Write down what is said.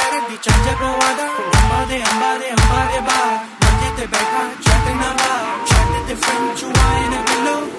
कर दी चल जगो वादा अंबा दे अंबा दे अंबा दे बा मंजे ते बैठा छत नवा छत ते फ्रेंच वाइन बिलो